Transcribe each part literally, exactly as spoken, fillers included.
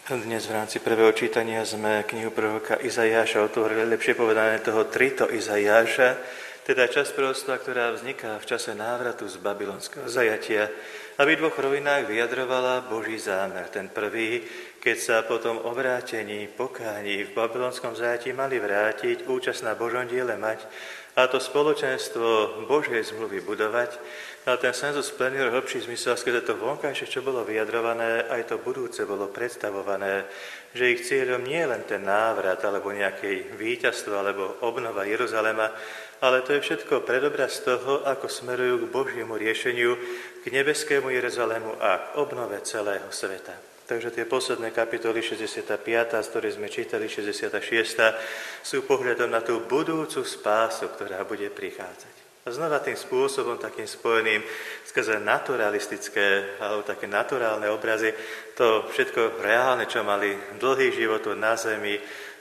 Dnes v rámci prvého čítania sme knihu proroka Izaiáša otvorili, lepšie povedané toho trito Izaiáša, teda časť proroctva, ktorá vzniká v čase návratu z babylonského zajatia, aby v dvoch rovinách vyjadrovala Boží zámer. Ten prvý, keď sa potom obrátení, pokání v babylonskom zajatí mali vrátiť, účasť na Božom diele mať, a to spoločenstvo Božej zmluvy budovať, a ten senzus plnil hlbší zmysel, skrze to vonkajšie, čo bolo vyjadrované, aj to budúce bolo predstavované, že ich cieľom nie je len ten návrat, alebo nejaké víťazstvo, alebo obnova Jeruzalema, ale to je všetko predobraz toho, ako smerujú k Božiemu riešeniu, k nebeskému Jeruzalému a k obnove celého sveta. Takže tie posledné kapitoly šesťdesiata piata, z ktorej sme čítali šesťdesiata šiesta, sú pohľadom na tú budúcu spásu, ktorá bude prichádzať. A znova tým spôsobom, takým spojeným skrze naturalistické alebo také naturálne obrazy, to všetko reálne, čo mali dlhý život na zemi,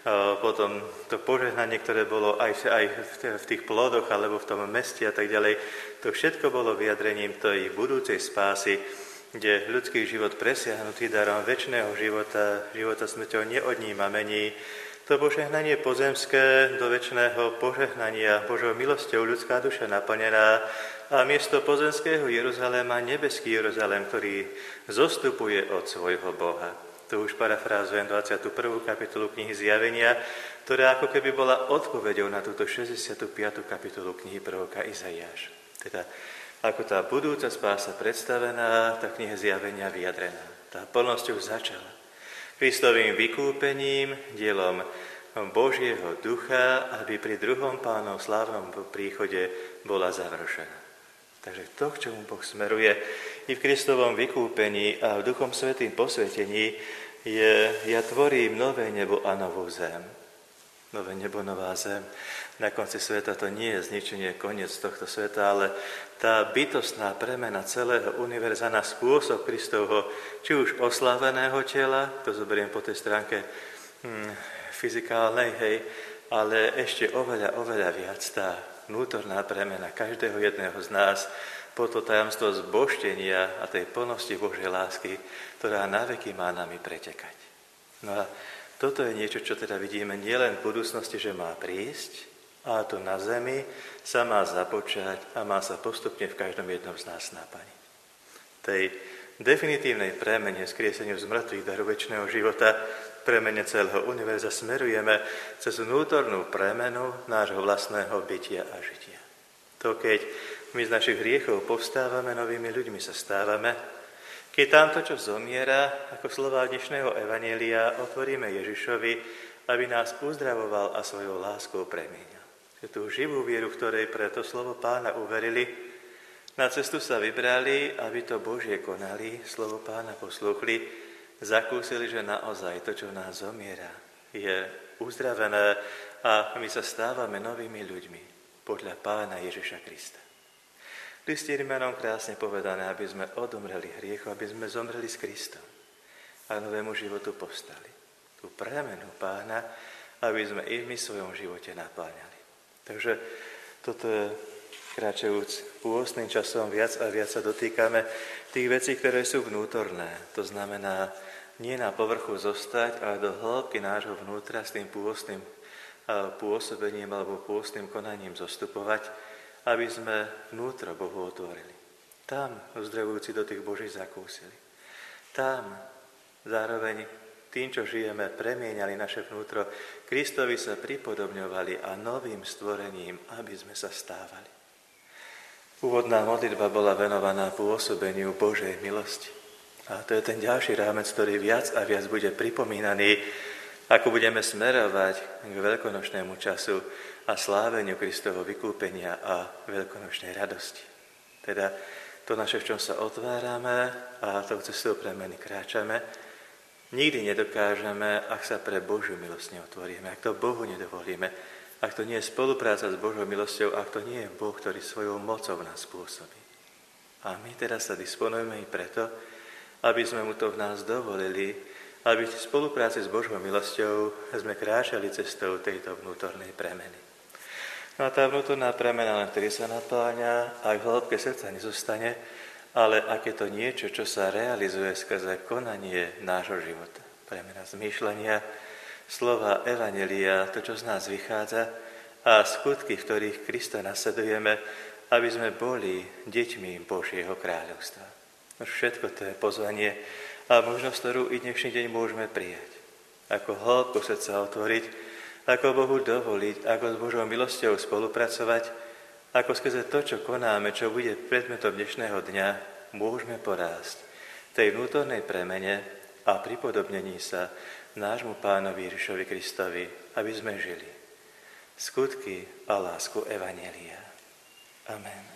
potom to požehnanie, ktoré bolo aj, aj v tých plodoch alebo v tom meste a tak ďalej, to všetko bolo vyjadrením tej budúcej spásy, kde ľudský život presiahnutý darom večného života, života smrťou neodníma mení. To požehnanie pozemské do večného požehnania Božou milosťou ľudská duša naplnená a miesto pozemského Jeruzaléma nebeský Jeruzalém, ktorý zostupuje od svojho Boha. Tu už parafrázujem dvadsiatu prvú kapitolu knihy Zjavenia, ktorá ako keby bola odpoveďou na túto šesťdesiatu piatu kapitolu knihy proroka Izaiáša. Teda ako tá budúca spása predstavená, tá kniha Zjavenia vyjadrená. Tá plnosť už začala. Kristovým vykúpením, dielom Božieho ducha, aby pri druhom Pánov slávnom príchode bola završená. Takže to, k čomu Boh smeruje i v Kristovom vykúpení a v Duchom Svätým posvetení, je: ja tvorím nové nebo a novú zem. Nové nebo, nová zem. Na konci sveta to nie je zničenie, koniec tohto sveta, ale tá bytostná premena celého univerza na spôsob Kristovho, či už osláveného tela, to zoberiem po tej stránke hm, fyzikálnej, hej, ale ešte oveľa, oveľa viac tá vnútorná premena každého jedného z nás po to tajomstvo zbožtenia a tej plnosti Božej lásky, ktorá naveky má nami pretekať. No a toto je niečo, čo teda vidíme nielen v budúcnosti, že má prísť, a to na zemi sa má započať a má sa postupne v každom jednom z nás naplniť. Tej definitívnej premene, skrieseniu z mŕtvych daru večného života, premene celého univerza smerujeme cez vnútornú premenu nášho vlastného bytia a žitia. To, keď my z našich hriechov povstávame, novými ľuďmi sa stávame, keď tamto, čo zomiera, ako slová dnešného evanjelia, otvoríme Ježišovi, aby nás uzdravoval a svojou láskou premienil. Tú živú vieru, v ktorej pre to slovo Pána uverili, na cestu sa vybrali, aby to Božie konali, slovo Pána poslúchli, zakúsili, že naozaj to, čo v nás zomiera, je uzdravené a my sa stávame novými ľuďmi podľa Pána Ježiša Krista. V liste Rimanom krásne povedané, aby sme odomreli hriechu, aby sme zomreli s Kristom a novému životu povstali. Tú premenu Pána, aby sme i my v svojom živote napáňali. Takže toto je, kráčajúc pôstnym časom, viac a viac sa dotýkame tých vecí, ktoré sú vnútorné. To znamená, nie na povrchu zostať, ale do hĺbky nášho vnútra s tým pôstnym pôsobením alebo pôstnym konaním zostupovať, aby sme vnútro Bohu otvorili. Tam uzdravujúci do tých Boží zakúsili. Tam zároveň tým, čo žijeme, premieňali naše vnútro, Kristovi sa pripodobňovali a novým stvorením, aby sme sa stávali. Úvodná modlitba bola venovaná pôsobeniu Božej milosti. A to je ten ďalší rámec, ktorý viac a viac bude pripomínaný, ako budeme smerovať k veľkonočnému času a sláveniu Kristovho vykúpenia a veľkonočnej radosti. Teda to naše, v čom sa otvárame a tou cestou premeny kráčame, nikdy nedokážeme, ak sa pre Božiu milosť neotvoríme, ak to Bohu nedovolíme, ak to nie je spolupráca s Božou milosťou, ak to nie je Boh, ktorý svojou mocou nás spôsobí. A my teraz sa disponujeme i preto, aby sme mu to v nás dovolili, aby v spolupráci s Božou milosťou sme kráčali cestou tejto vnútornej premeny. No a tá vnútorná premena len vtedy sa napáňa, ak v hĺbke srdca nezostane, ale ak je to niečo, čo sa realizuje skrze konanie nášho života. premena zmýšľania, slova evanjelia, to, čo z nás vychádza, a skutky, v ktorých Krista nasledujeme, aby sme boli deťmi Božieho kráľovstva. Už všetko to je pozvanie a možnosť, ktorú i dnešný deň môžeme prijať. Ako hĺbku srdca otvoriť, ako Bohu dovoliť, ako s Božou milosťou spolupracovať, ako skrze to, čo konáme, čo bude predmetom dnešného dňa, môžeme porásť tej vnútornej premene a pripodobnení sa nášmu Pánovi Ježišovi Kristovi, aby sme žili skutky a lásku evanjelia. Amen.